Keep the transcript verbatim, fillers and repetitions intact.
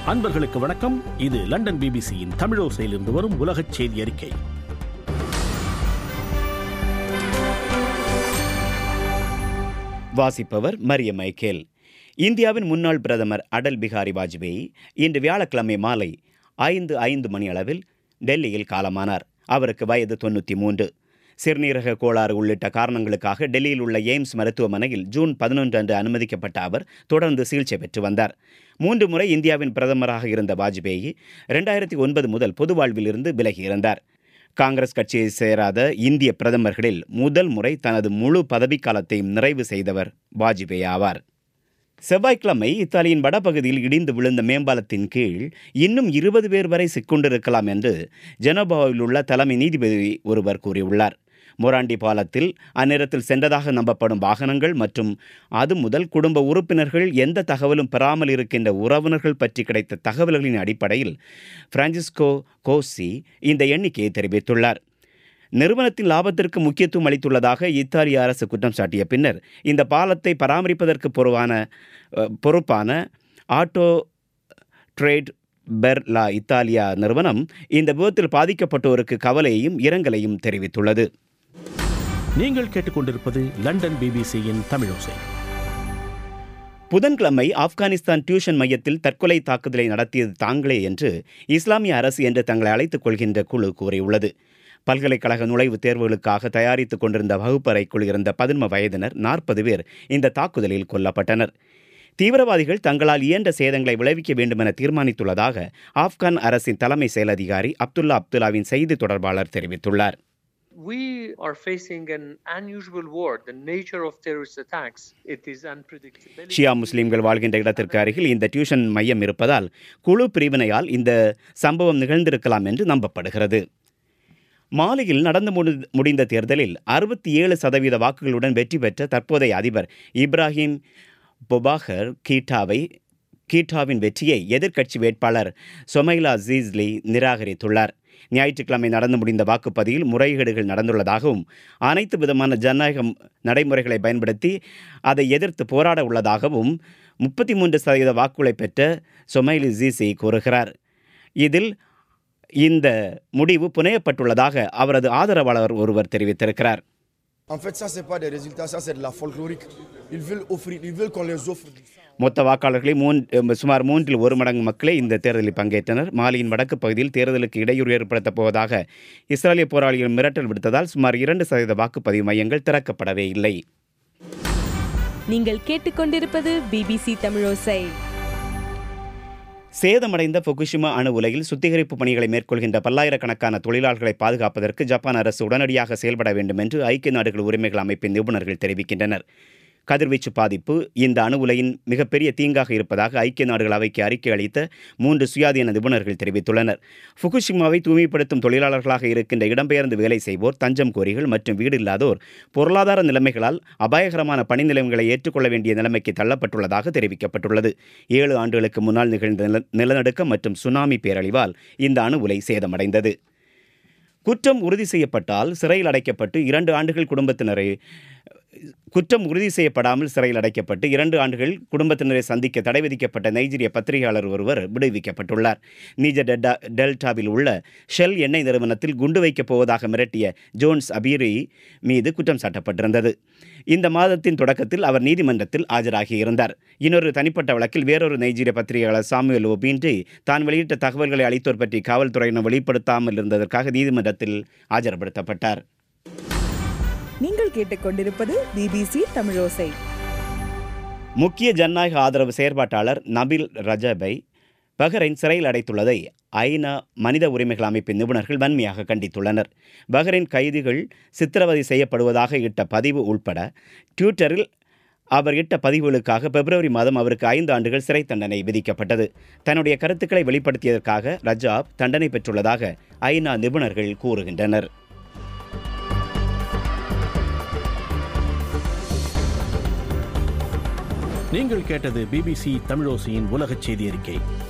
அன்பர்களுக்கு வணக்கம். இது லண்டன் பிபிசியின் தமிழோசையிலிருந்து வரும் உலகச் செய்தி அறிக்கை. வாசிப்பவர் மரிய மைக்கேல். இந்தியாவின் முன்னாள் பிரதமர் அடல் பிகாரி வாஜ்பேயி இன்று வியாழக்கிழமை மாலை ஐந்து ஐந்து மணி அளவில் டெல்லியில் காலமானார். அவருக்கு வயது தொண்ணூற்றி மூன்று. சிறுநீரக கோளாறு உள்ளிட்ட காரணங்களுக்காக டெல்லியில் உள்ள எய்ம்ஸ் மருத்துவமனையில் ஜூன் பதினொன்று அன்று அனுமதிக்கப்பட்ட அவர் தொடர்ந்து சிகிச்சை பெற்று வந்தார். மூன்று முறை இந்தியாவின் பிரதமராக இருந்த வாஜ்பேயி இரண்டாயிரத்தி ஒன்பது முதல் பொது வாழ்விலிருந்து விலகியிருந்தார். காங்கிரஸ் கட்சியை சேராத இந்திய பிரதமர்களில் முதல் முறை தனது முழு பதவிக்காலத்தையும் நிறைவு செய்தவர் வாஜ்பேயி ஆவார். செவ்வாய்க்கிழமை இத்தாலியின் வடபகுதியில் இடிந்து விழுந்த மேம்பாலத்தின் கீழ் இன்னும் இருபது பேர் வரை சிக்குண்டிருக்கலாம் என்று ஜெனோவாவில் உள்ள தலைமை நீதிபதி ஒருவர் கூறியுள்ளார். மொராண்டி பாலத்தில் அந்நேரத்தில் சென்றதாக நம்பப்படும் வாகனங்கள் மற்றும் அது முதல் குடும்ப உறுப்பினர்கள் எந்த தகவலும் பெறாமல் இருக்கின்ற உறவினர்கள் பற்றி கிடைத்த தகவல்களின் அடிப்படையில் பிரான்சிஸ்கோ கோசி இந்த எண்ணிக்கையை தெரிவித்துள்ளார். நிறுவனத்தின் லாபத்திற்கு முக்கியத்துவம் அளித்துள்ளதாக இத்தாலிய அரசு குற்றம் சாட்டிய பின்னர் இந்த பாலத்தை பராமரிப்பதற்கு பொறுப்பான பொறுப்பான Autostrade per la Italia நிறுவனம் இந்த விபத்தில் பாதிக்கப்பட்டோருக்கு கவலையையும் இரங்கலையும் தெரிவித்துள்ளது. நீங்கள் கேட்டுக்கொண்டிருப்பது லண்டன் பிபிசியின் தமிழோசை. புதன்கிழமை ஆப்கானிஸ்தான் டியூஷன் மையத்தில் தற்கொலை தாக்குதலை நடத்தியது தாங்களே என்று இஸ்லாமிய அரசு என்று தங்களை அழைத்துக் கொள்கின்ற குழு கூறியுள்ளது. பல்கலைக்கழக நுழைவுத் தேர்வுகளுக்காக தயாரித்துக் கொண்டிருந்த வகுப்பறைக்குள் இருந்த பதின்ம வயதினர் நாற்பது பேர் இந்த தாக்குதலில் கொல்லப்பட்டனர். தீவிரவாதிகள் தங்களால் இயன்ற சேதங்களை விளைவிக்க வேண்டுமென தீர்மானித்துள்ளதாக ஆப்கான் அரசின் தலைமை செயல் அதிகாரி அப்துல்லா அப்துல்லாவின் செய்தி தொடர்பாளர் தெரிவித்துள்ளார். We are facing an unusual war. The nature of terrorist attacks, it is unpredictable. ஷியா முஸ்லிம்கள் வாழ்கின்ற இடத்திற்கு அருகில் இந்த டியூஷன் மையம் இருப்பதால் குழு பிரிவினையால் இந்த சம்பவம் நிகழ்ந்திருக்கலாம் என்று நம்பப்படுகிறது. மாலியில் நடந்து முடிந்த தேர்தலில் அறுபத்தி ஏழு சதவீத வாக்குகளுடன் வெற்றி பெற்ற தற்போதைய அதிபர் இப்ராஹிம் பொபாகர் கீட்டாவை கீட்டாவின் வெற்றியை எதிர்க்கட்சி வேட்பாளர் சொமைலா ஜீஸ்லி நிராகரித்துள்ளார். ஞாயிற்றுக்கிழமை நடந்து முடிந்த வாக்குப்பதிவில் முறைகேடுகள் நடந்துள்ளதாகவும் அனைத்து விதமான ஜனநாயக நடைமுறைகளை பயன்படுத்தி அதை எதிர்த்து போராட உள்ளதாகவும் முப்பத்தி மூன்று சதவீத வாக்குகளை பெற்ற சொமைலி ஜீசி கூறுகிறார். இதில் இந்த முடிவு புனையப்பட்டுள்ளதாக அவரது ஆதரவாளர் ஒருவர் தெரிவித்திருக்கிறார். மொத்த வாக்காளர்களை மூன்று சுமார் மூன்றில் ஒரு மடங்கு மக்களே இந்த தேர்தலில் பங்கேற்றனர். மாலியின் வடக்கு பகுதியில் தேர்தலுக்கு இடையூறு ஏற்படுத்தப் போவதாக இஸ்ரேலிய போராளிகள் மிரட்டல் விடுத்ததால் சுமார் இரண்டு சதவீத வாக்குப்பதிவு மையங்கள் திறக்கப்படவே இல்லை. நீங்கள் கேட்டுக்கொண்டிருப்பது பிபிசி தமிழோசை. சேதமடைந்த ஃபுகுஷிமா அணு உலையில் சுத்திகரிப்பு பணிகளை மேற்கொள்கின்ற பல்லாயிரக்கணக்கான தொழிலாளர்களை பாதுகாப்பதற்கு ஜப்பான் அரசு உடனடியாக செயல்பட வேண்டும் என்று ஐக்கிய நாடுகள் உரிமைகள் அமைப்பின் நிபுணர்கள் தெரிவிக்கின்றனர். கதிர்வீச்சு பாதிப்பு இந்த அணு உலையின் மிகப்பெரிய தீங்காக இருப்பதாக ஐக்கிய நாடுகள் அவைக்கு அறிக்கை அளித்த மூன்று சுயாதீன நிபுணர்கள் தெரிவித்துள்ளனர். ஃபுகுஷிமாவை தூய்மைப்படுத்தும் தொழிலாளர்களாக இருக்கின்ற இடம்பெயர்ந்து வேலை செய்வோர், தஞ்சம் கோரிகள் மற்றும் வீடு இல்லாதோர் பொருளாதார நிலைமைகளால் அபாயகரமான பணி நிலைமைகளை ஏற்றுக்கொள்ள வேண்டிய நிலைமைக்கு தள்ளப்பட்டுள்ளதாக தெரிவிக்கப்பட்டுள்ளது. ஏழு ஆண்டுகளுக்கு முன்னால் நிகழ்ந்த நிலநடுக்கம் மற்றும் சுனாமி பேரழிவால் இந்த அணு உலை சேதமடைந்தது. குற்றம் உறுதி செய்யப்பட்டால் சிறையில் அடைக்கப்பட்டு இரண்டு ஆண்டுகள் குடும்பத்தினரை குற்றம் உறுதி செய்யப்படாமல் சிறையில் அடைக்கப்பட்டு இரண்டு ஆண்டுகள் குடும்பத்தினரை சந்திக்க தடை விதிக்கப்பட்ட நைஜீரிய பத்திரிகையாளர் ஒருவர் விடுவிக்கப்பட்டுள்ளார். நீஜர் டெல்டா டெல்டாவில் உள்ள ஷெல் எண்ணெய் நிறுவனத்தில் குண்டு வைக்கப் போவதாக மிரட்டிய ஜோன்ஸ் அபீரி மீது குற்றம் சாட்டப்பட்டிருந்தது. இந்த மாதத்தின் தொடக்கத்தில் அவர் நீதிமன்றத்தில் ஆஜராகியிருந்தார். இன்னொரு தனிப்பட்ட வழக்கில் வேறொரு நைஜீரிய பத்திரிகையாளர் சாமுவேல் ஓபின்றி தான் வெளியிட்ட தகவல்களை அளித்தோர் பற்றி காவல்துறையினர் வெளிப்படுத்தாமல் இருந்ததற்காக நீதிமன்றத்தில் ஆஜர்படுத்தப்பட்டார். நீங்கள் கேட்டுக்கொண்டிருப்பது பிபிசி தமிழோசை. முக்கிய ஜனநாயக ஆதரவு செயற்பாட்டாளர் நபில் ரஜபை பஹ்ரைன் சிறையில் அடைத்துள்ளதை ஐநா மனித உரிமைகள் அமைப்பின் நிபுணர்கள் வன்மையாக கண்டித்துள்ளனர். பஹ்ரைன் கைதிகள் சித்திரவதை செய்யப்படுவதாக இட்ட பதிவு உள்பட ட்விட்டரில் அவர் இட்ட பதிவுகளுக்காக பிப்ரவரி மாதம் அவருக்கு ஐந்து ஆண்டுகள் சிறை தண்டனை விதிக்கப்பட்டது. தன்னுடைய கருத்துக்களை வெளிப்படுத்தியதற்காக ரஜாப் தண்டனை பெற்றுள்ளதாக ஐநா நிபுணர்கள் கூறுகின்றனர். நீங்கள் கேட்டது பிபிசி தமிழோசையின் உலகச் செய்தி அறிக்கை.